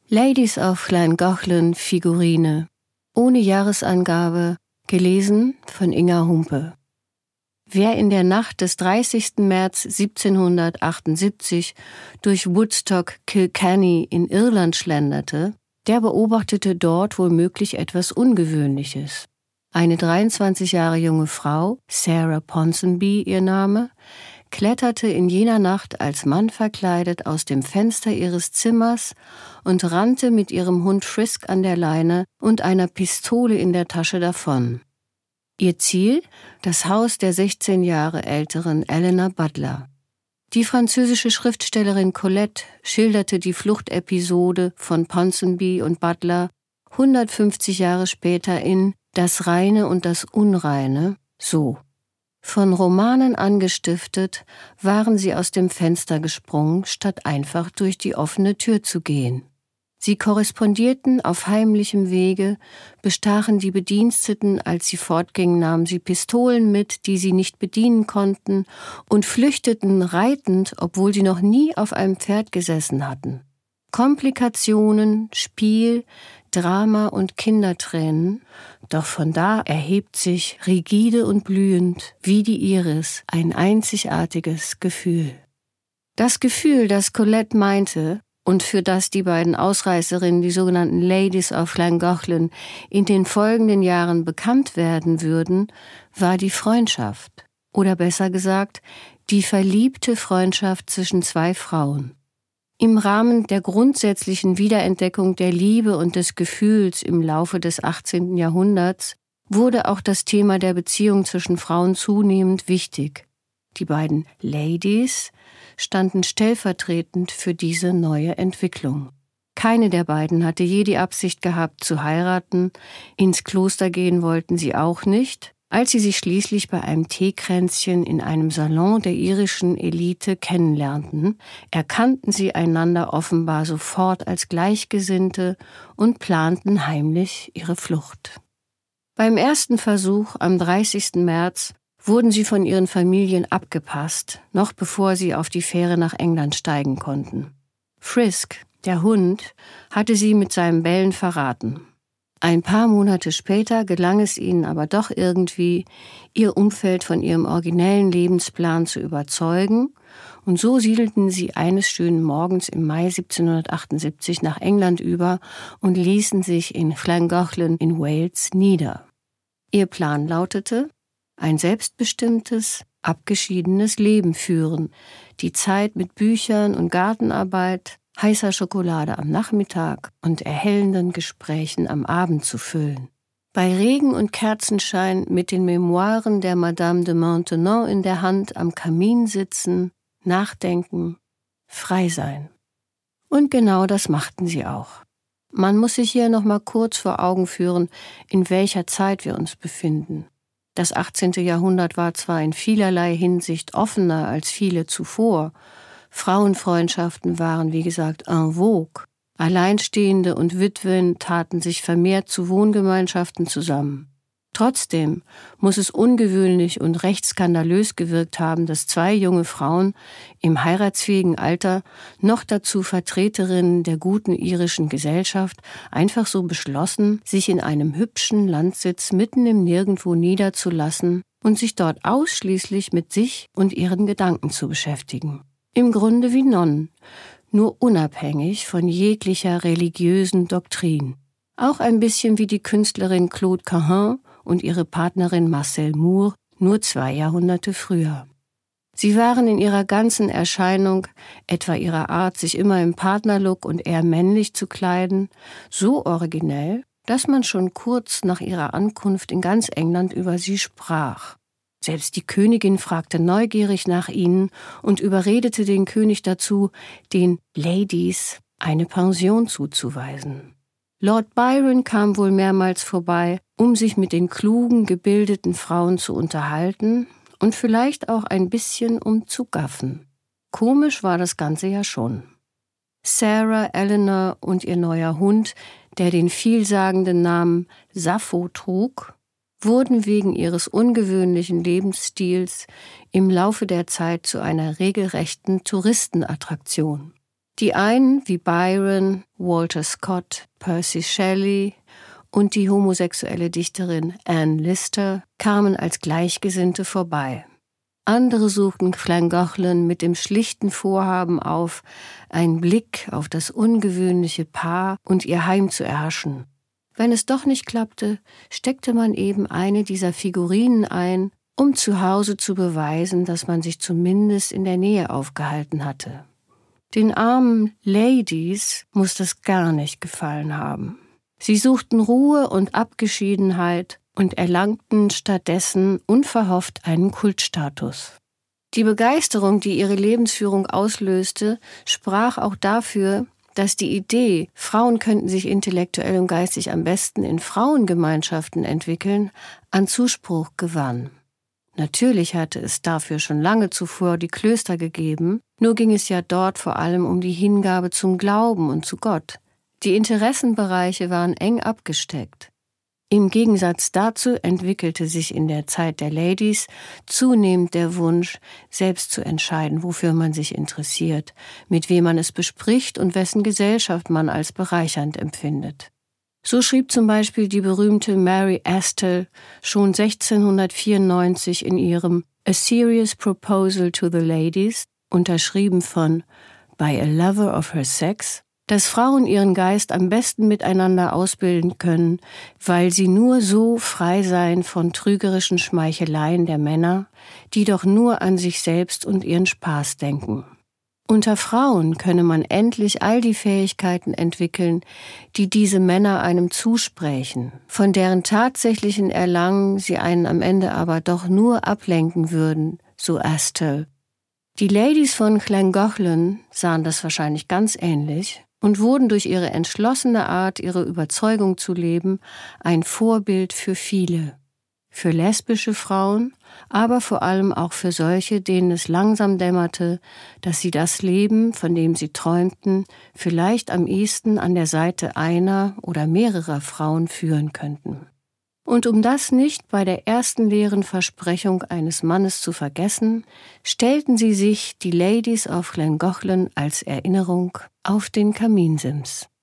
Ladies of Llangollen Figurine, ohne Jahresangabe, gelesen von Inga Humpe. Wer in der Nacht des 30. März 1778 durch Woodstock Kilkenny in Irland schlenderte, der beobachtete dort womöglich etwas Ungewöhnliches. Eine 23 Jahre junge Frau, Sarah Ponsonby ihr Name, kletterte in jener Nacht als Mann verkleidet aus dem Fenster ihres Zimmers und rannte mit ihrem Hund Frisk an der Leine und einer Pistole in der Tasche davon. Ihr Ziel? Das Haus der 16 Jahre älteren Eleanor Butler. Die französische Schriftstellerin Colette schilderte die Fluchtepisode von Ponsonby und Butler 150 Jahre später in »Das Reine und das Unreine« so: Von Romanen angestiftet, waren sie aus dem Fenster gesprungen, statt einfach durch die offene Tür zu gehen. Sie korrespondierten auf heimlichem Wege, bestachen die Bediensteten, als sie fortgingen, nahmen sie Pistolen mit, die sie nicht bedienen konnten, und flüchteten reitend, obwohl sie noch nie auf einem Pferd gesessen hatten. Komplikationen, Spiel, Drama und Kindertränen, doch von da erhebt sich, rigide und blühend, wie die Iris, ein einzigartiges Gefühl. Das Gefühl, das Colette meinte und für das die beiden Ausreißerinnen, die sogenannten Ladies of Llangollen, in den folgenden Jahren bekannt werden würden, war die Freundschaft, oder besser gesagt, die verliebte Freundschaft zwischen zwei Frauen. Im Rahmen der grundsätzlichen Wiederentdeckung der Liebe und des Gefühls im Laufe des 18. Jahrhunderts wurde auch das Thema der Beziehung zwischen Frauen zunehmend wichtig. Die beiden Ladies standen stellvertretend für diese neue Entwicklung. Keine der beiden hatte je die Absicht gehabt, zu heiraten, ins Kloster gehen wollten sie auch nicht. Als sie sich schließlich bei einem Teekränzchen in einem Salon der irischen Elite kennenlernten, erkannten sie einander offenbar sofort als Gleichgesinnte und planten heimlich ihre Flucht. Beim ersten Versuch am 30. März wurden sie von ihren Familien abgepasst, noch bevor sie auf die Fähre nach England steigen konnten. Frisk, der Hund, hatte sie mit seinem Bellen verraten. Ein paar Monate später gelang es ihnen aber doch irgendwie, ihr Umfeld von ihrem originellen Lebensplan zu überzeugen, und so siedelten sie eines schönen Morgens im Mai 1778 nach England über und ließen sich in Llangollen in Wales nieder. Ihr Plan lautete: ein selbstbestimmtes, abgeschiedenes Leben führen, die Zeit mit Büchern und Gartenarbeit, heißer Schokolade am Nachmittag und erhellenden Gesprächen am Abend zu füllen. Bei Regen und Kerzenschein mit den Memoiren der Madame de Maintenon in der Hand am Kamin sitzen, nachdenken, frei sein. Und genau das machten sie auch. Man muss sich hier noch mal kurz vor Augen führen, in welcher Zeit wir uns befinden. Das 18. Jahrhundert war zwar in vielerlei Hinsicht offener als viele zuvor. Frauenfreundschaften waren, wie gesagt, en vogue. Alleinstehende und Witwen taten sich vermehrt zu Wohngemeinschaften zusammen. Trotzdem muss es ungewöhnlich und recht skandalös gewirkt haben, dass zwei junge Frauen im heiratsfähigen Alter, noch dazu Vertreterinnen der guten irischen Gesellschaft, einfach so beschlossen, sich in einem hübschen Landsitz mitten im Nirgendwo niederzulassen und sich dort ausschließlich mit sich und ihren Gedanken zu beschäftigen. Im Grunde wie Nonnen, nur unabhängig von jeglicher religiösen Doktrin. Auch ein bisschen wie die Künstlerin Claude Cahun und ihre Partnerin Marcel Moore, nur 2 Jahrhunderte früher. Sie waren in ihrer ganzen Erscheinung, etwa ihrer Art, sich immer im Partnerlook und eher männlich zu kleiden, so originell, dass man schon kurz nach ihrer Ankunft in ganz England über sie sprach. Selbst die Königin fragte neugierig nach ihnen und überredete den König dazu, den Ladies eine Pension zuzuweisen. Lord Byron kam wohl mehrmals vorbei, um sich mit den klugen, gebildeten Frauen zu unterhalten und vielleicht auch ein bisschen um zu gaffen. Komisch war das Ganze ja schon. Sarah, Eleanor und ihr neuer Hund, der den vielsagenden Namen Sappho trug, wurden wegen ihres ungewöhnlichen Lebensstils im Laufe der Zeit zu einer regelrechten Touristenattraktion. Die einen, wie Byron, Walter Scott, Percy Shelley und die homosexuelle Dichterin Anne Lister, kamen als Gleichgesinnte vorbei. Andere suchten Llangollen mit dem schlichten Vorhaben auf, einen Blick auf das ungewöhnliche Paar und ihr Heim zu erhaschen. Wenn es doch nicht klappte, steckte man eben eine dieser Figurinen ein, um zu Hause zu beweisen, dass man sich zumindest in der Nähe aufgehalten hatte. Den armen Ladies muss das gar nicht gefallen haben. Sie suchten Ruhe und Abgeschiedenheit und erlangten stattdessen unverhofft einen Kultstatus. Die Begeisterung, die ihre Lebensführung auslöste, sprach auch dafür, dass die Idee, Frauen könnten sich intellektuell und geistig am besten in Frauengemeinschaften entwickeln, an Zuspruch gewann. Natürlich hatte es dafür schon lange zuvor die Klöster gegeben, nur ging es ja dort vor allem um die Hingabe zum Glauben und zu Gott. Die Interessenbereiche waren eng abgesteckt. Im Gegensatz dazu entwickelte sich in der Zeit der Ladies zunehmend der Wunsch, selbst zu entscheiden, wofür man sich interessiert, mit wem man es bespricht und wessen Gesellschaft man als bereichernd empfindet. So schrieb zum Beispiel die berühmte Mary Astell schon 1694 in ihrem A Serious Proposal to the Ladies, unterschrieben von By a Lover of Her Sex, dass Frauen ihren Geist am besten miteinander ausbilden können, weil sie nur so frei seien von trügerischen Schmeicheleien der Männer, die doch nur an sich selbst und ihren Spaß denken. Unter Frauen könne man endlich all die Fähigkeiten entwickeln, die diese Männer einem zusprächen, von deren tatsächlichen Erlangen sie einen am Ende aber doch nur ablenken würden, so Astell. Die Ladies von Llangollen sahen das wahrscheinlich ganz ähnlich und wurden durch ihre entschlossene Art, ihre Überzeugung zu leben, ein Vorbild für viele. Für lesbische Frauen, aber vor allem auch für solche, denen es langsam dämmerte, dass sie das Leben, von dem sie träumten, vielleicht am ehesten an der Seite einer oder mehrerer Frauen führen könnten. Und um das nicht bei der ersten leeren Versprechung eines Mannes zu vergessen, stellten sie sich die Ladies auf Llangollen als Erinnerung auf den Kaminsims.